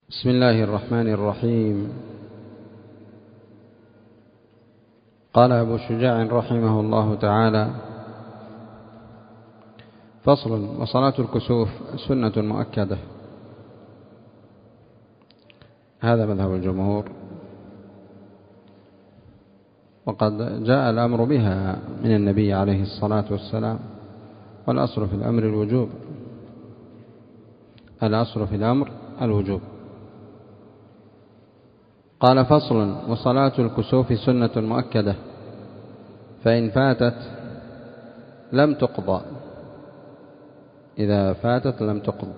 بسم الله الرحمن الرحيم. قال أبو شجاع رحمه الله تعالى: فصل: وصلاة الكسوف سنة مؤكدة. هذا مذهب الجمهور، وقد جاء الأمر بها من النبي عليه الصلاة والسلام، والأصل في الأمر الوجوب. الأصل في الأمر الوجوب. قال: فصل: وصلاة الكسوف سنة مؤكدة، فإن فاتت لم تقضى. إذا فاتت لم تقضى.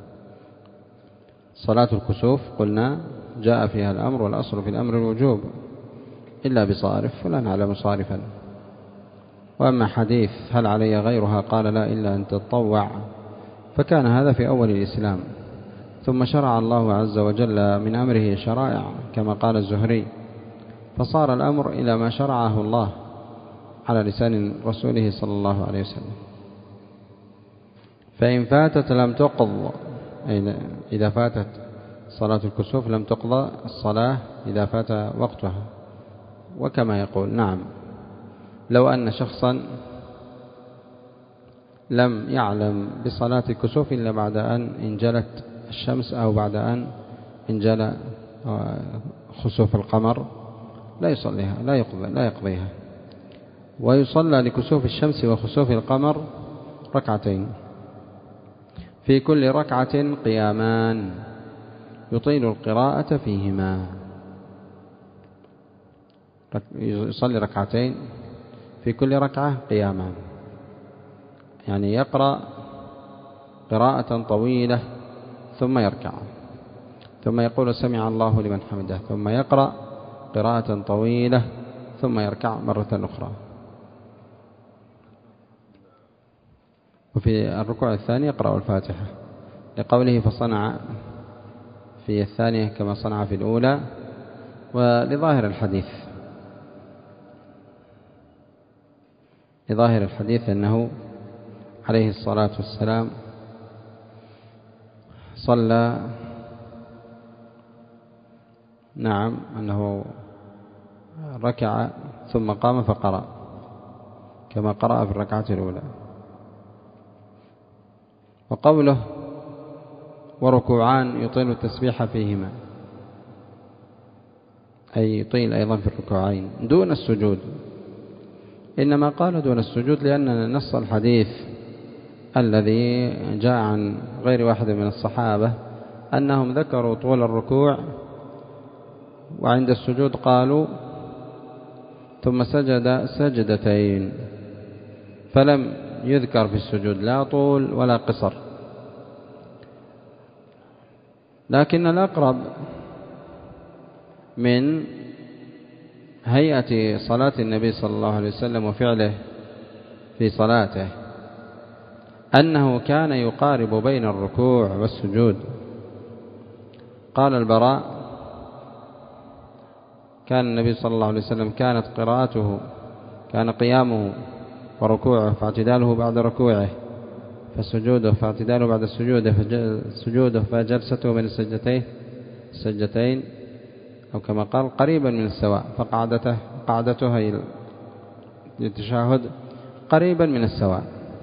صلاة الكسوف قلنا جاء فيها الأمر، والأصل في الأمر الوجوب إلا بصارف، ولا نعلم صارفا. وأما حديث هل علي غيرها قال لا إلا أن تتطوع، فكان هذا في أول الإسلام، ثم شرع الله عز وجل من أمره شرائع كما قال الزهري، فصار الأمر إلى ما شرعه الله على لسان رسوله صلى الله عليه وسلم. فإن فاتت لم تقض، إذا فاتت صلاة الكسوف لم تقضى الصلاة إذا فات وقتها. وكما يقول: نعم، لو أن شخصا لم يعلم بصلاة الكسوف إلا بعد أن انجلت الشمس، أو بعد أن انجلى خسوف القمر، لا يصليها، لا يقضيها. ويصلى لكسوف الشمس وخسوف القمر ركعتين، في كل ركعة قيامان يطيل القراءة فيهما. يصلي ركعتين في كل ركعة قيامان، يعني يقرأ قراءة طويلة ثم يركع، ثم يقول سمع الله لمن حمده، ثم يقرأ قراءة طويلة ثم يركع مرة أخرى. وفي الركوع الثاني يقرأ الفاتحة، لقوله فصنع في الثانية كما صنع في الأولى، ولظاهر الحديث، لظاهر الحديث أنه عليه الصلاة والسلام صلى، نعم، أنه ركع ثم قام فقرأ كما قرأ في الركعة الأولى. وقوله وركوعان يطيل التسبيح فيهما، أي يطيل أيضا في الركوعين دون السجود. إنما قال دون السجود لأن نص الحديث الذي جاء عن غير واحد من الصحابة أنهم ذكروا طول الركوع، وعند السجود قالوا ثم سجد سجدتين، فلم يذكر في السجود لا طول ولا قصر. لكن الأقرب من هيئة صلاة النبي صلى الله عليه وسلم وفعله في صلاته أنه كان يقارب بين الركوع والسجود. قال البراء: كان النبي صلى الله عليه وسلم كانت قراءته، كان قيامه وركوعه فاعتداله بعد ركوعه، فسجوده فاعتداله بعد سجوده فجلسته بين السجدتين، أو كما قال قريبا من السواء، فقعدته هي التشهد قريبا من السواء.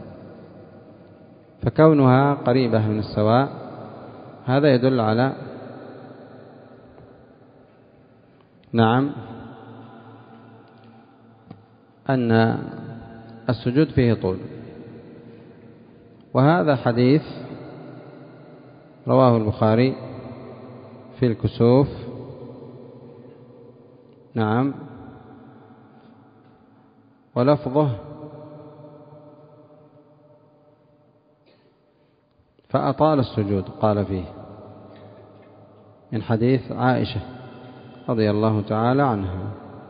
فكونها قريبة من السواء هذا يدل على، نعم، أن السجود فيه طول. وهذا حديث رواه البخاري في الكسوف، نعم، ولفظه فأطال السجود، قال فيه من حديث عائشة رضي الله تعالى عنها،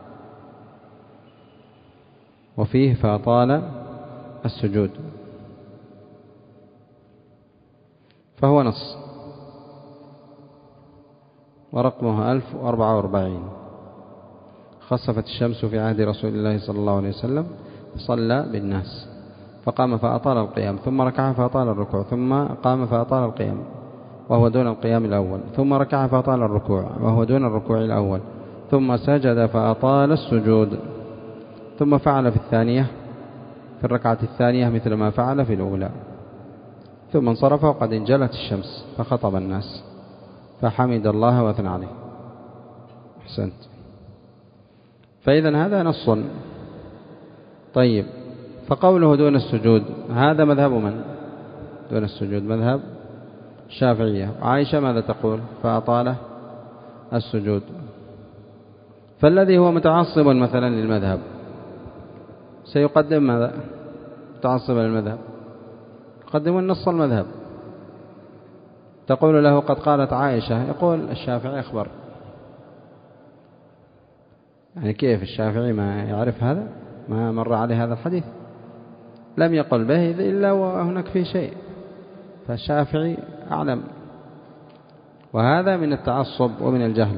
وفيه فأطال السجود، فهو نص. ورقمه 1044. خسفت الشمس في عهد رسول الله صلى الله عليه وسلم فصلى بالناس، فقام فأطال القيام، ثم ركع فأطال الركوع، ثم قام فأطال القيام، وهو دون القيام الأول، ثم ركع فأطال الركوع وهو دون الركوع الأول، ثم سجد فأطال السجود، ثم فعل في الركعة الثانية مثل ما فعل في الأولى، ثم انصرف وقد انجلت الشمس فخطب الناس فحمد الله وأثنى عليه. أحسنت. فإذا هذا نص. طيب، فقوله دون السجود هذا مذهب من؟ دون السجود مذهب الشافعية. عائشة ماذا تقول؟ فأطال السجود. فالذي هو متعصب مثلا للمذهب سيقدم ماذا؟ متعصب للمذهب يقدم النص المذهب. تقول له قد قالت عائشة، يقول الشافعي أخبر. يعني كيف الشافعي ما يعرف هذا؟ ما مر عليه هذا الحديث، لم يقل به إلا وهناك فيه شيء، فالشافعي أعلم. وهذا من التعصب ومن الجهل.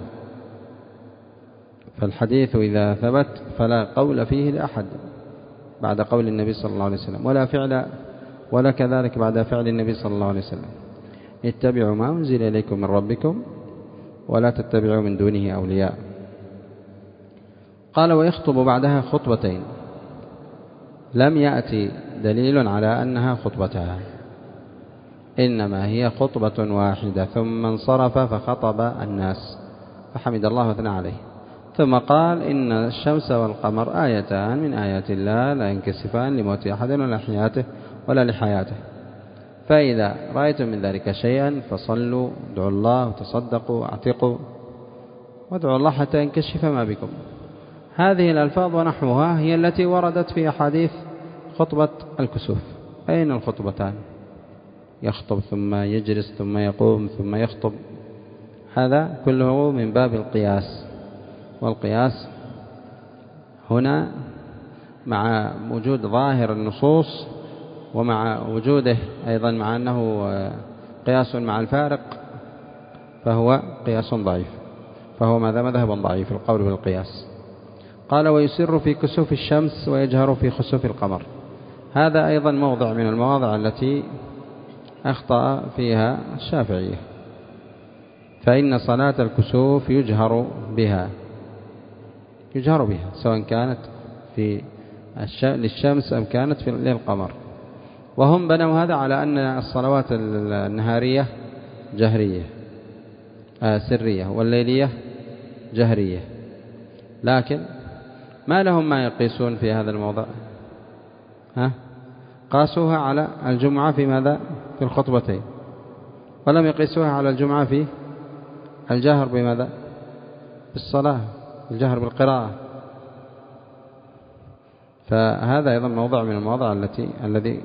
فالحديث إذا ثبت فلا قول فيه لأحد بعد قول النبي صلى الله عليه وسلم، ولا فعل ولا كذلك بعد فعل النبي صلى الله عليه وسلم. اتبعوا ما أنزل إليكم من ربكم ولا تتبعوا من دونه أولياء. قال ويخطب بعدها خطبتين، لم يأتي دليل على أنها خطبتها، إنما هي خطبة واحدة، ثم انصرف فخطب الناس فحمد الله وثنى عليه، ثم قال إن الشمس والقمر آيتان من آيات الله لا ينكسفان لموت أحد ولا لحياته، فإذا رأيتم من ذلك شيئا فصلوا، ادعوا الله وتصدقوا اعتقوا وادعوا الله حتى ينكشف ما بكم. هذه الألفاظ ونحوها هي التي وردت في أحاديث خطبة الكسوف. أين الخطبتان؟ يخطب ثم يجلس ثم يقوم ثم يخطب، هذا كله من باب القياس. والقياس هنا مع وجود ظاهر النصوص ومع وجوده أيضا مع أنه قياس مع الفارق فهو قياس ضعيف، فهو مذهب ضعيف القول بالقياس. قال ويسر في كسوف الشمس ويجهر في خسوف القمر، هذا أيضا موضع من المواضع التي أخطأ فيها الشافعية، فإن صلاة الكسوف يجهر بها سواء كانت للشمس أم كانت للقمر. وهم بنوا هذا على أن الصلوات النهارية سرية والليلية جهرية، لكن ما لهم ما يقيسون في هذا الموضع. قاسوها على الجمعة في ماذا؟ في الخطبتين، ولم يقيسوها على الجمعة في الجهر بماذا؟ بالصلاة، الجهر بالقراءة. فهذا أيضا موضع من المواضع الذي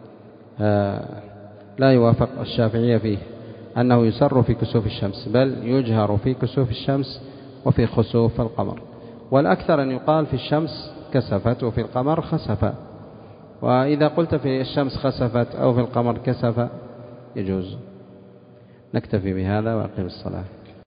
لا يوافق الشافعية فيه، أنه يسر في كسوف الشمس، بل يجهر في كسوف الشمس وفي خسوف القمر. والأكثر أن يقال في الشمس كسفت وفي القمر خسف، وإذا قلت في الشمس خسفت أو في القمر كسف يجوز. نكتفي بهذا وأقيم الصلاة.